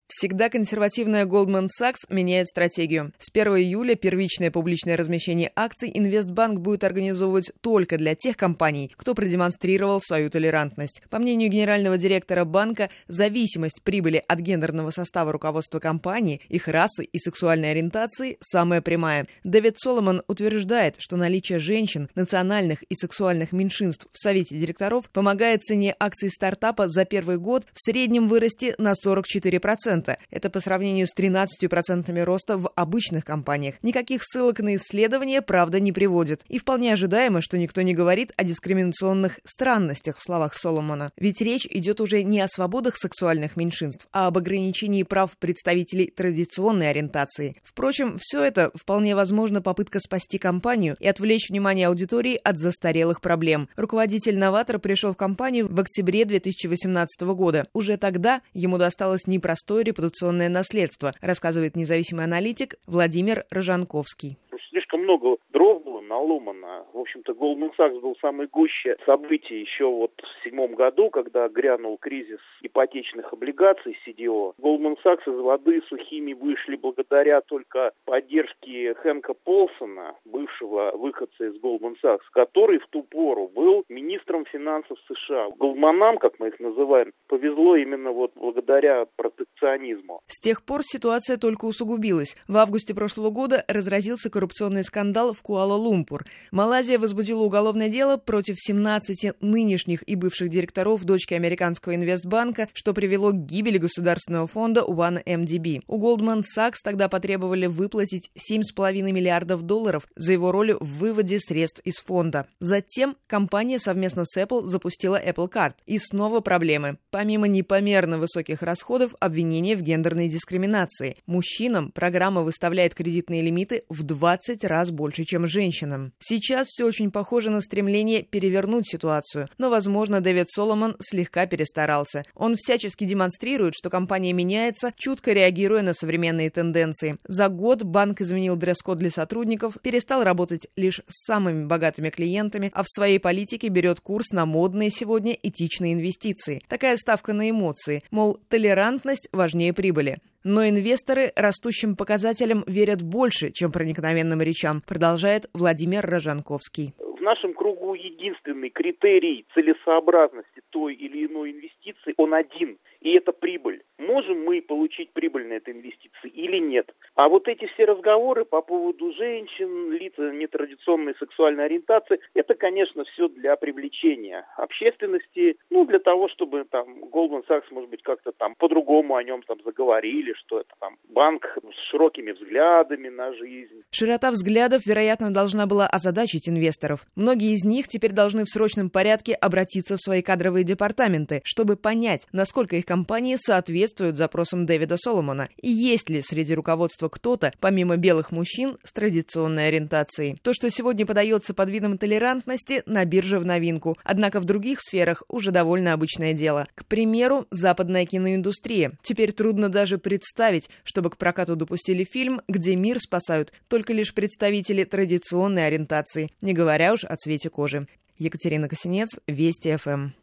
Всегда консервативная Goldman Sachs меняет стратегию. С 1 июля первичное публичное размещение акций Инвестбанк будет организовывать только для тех компаний, кто продемонстрировал свою толерантность. По мнению генерального директора банка, зависимость прибыли от гендерного состава руководства компании, их расы и сексуальной ориентации самая прямая. Дэвид Соломон утверждает, что наличие женщин, национальных и сексуальных меньшинств в совете директоров помогает цене акций стартапа за первый год в среднем вырасти на 44%. Это по сравнению с 13% роста в обычных компаниях. Никаких ссылок на исследования, правда, не приводит. И вполне ожидаемо, что никто не говорит о дискриминационных странностях в словах Соломона. Ведь речь идет уже не о свободах сексуальных меньшинств, а об ограничении прав представителей традиционной ориентации. Впрочем, все это вполне возможно попытка спасти компанию и отвлечь внимание аудитории от застарелых проблем. Руководитель-новатор пришел в компанию в октябре 2018 года. Уже тогда ему досталось непростое репутационное наследство, рассказывает независимый аналитик Владимир Рожанковский. Слишком много дров было наломано. В общем-то, Goldman Sachs был самой гуще событий еще в 2007 году, когда грянул кризис ипотечных облигаций CDO. Goldman Sachs из воды сухими вышли благодаря только поддержке Хэнка Полсона, бывшего выходца из Goldman Sachs, который в ту пору был министром финансов США. Голдманам, как мы их называем, повезло именно благодаря протекционизму. С тех пор ситуация только усугубилась. В августе прошлого года разразился коррупционный скандал в Куала-Лумпур. Малайзия возбудила уголовное дело против 17 нынешних и бывших директоров дочки американского инвестбанка, что привело к гибели государственного фонда OneMDB. У Goldman Sachs тогда потребовали выплатить $7,5 миллиардов за его роль в выводе средств из фонда. Затем компания совместно с Apple запустила Apple Card. И снова проблемы. Помимо непомерно высоких расходов, обвинения в гендерной дискриминации. Мужчинам программа выставляет кредитные лимиты в 20 раз больше, чем женщинам. Сейчас все очень похоже на стремление перевернуть ситуацию, но, возможно, Дэвид Соломон слегка перестарался. Он всячески демонстрирует, что компания меняется, чутко реагируя на современные тенденции. За год банк изменил дресс-код для сотрудников, перестал работать лишь с самыми богатыми клиентами, а в своей политике берет курс на модные сегодня этичные инвестиции. Такая ставка на эмоции, мол, толерантность важнее прибыли. Но инвесторы растущим показателям верят больше, чем проникновенным речам, продолжает Владимир Рожанковский. В нашем кругу единственный критерий целесообразности той или иной инвестиции, он один, и это прибыль. Можем мы получить прибыль на этой инвестиции или нет? А эти все разговоры по поводу женщин, лиц нетрадиционной сексуальной ориентации, это, конечно, все для привлечения общественности, для того, чтобы Goldman Sachs, может быть, как-то по-другому о нем заговорили, что это банк с широкими взглядами на жизнь. Широта взглядов, вероятно, должна была озадачить инвесторов. Многие из них теперь должны в срочном порядке обратиться в свои кадровые департаменты, чтобы понять, насколько их компании соответствуют запросам Дэвида Соломона, и есть ли среди руководства кто-то, помимо белых мужчин, с традиционной ориентацией. То, что сегодня подается под видом толерантности, на бирже в новинку, однако в других сферах уже довольно обычное дело. К примеру, западная киноиндустрия. Теперь трудно даже представить, чтобы к прокату допустили фильм, где мир спасают только лишь представители традиционной ориентации, не говоря уж о цвете кожи. Екатерина Косинец, Вести ФМ.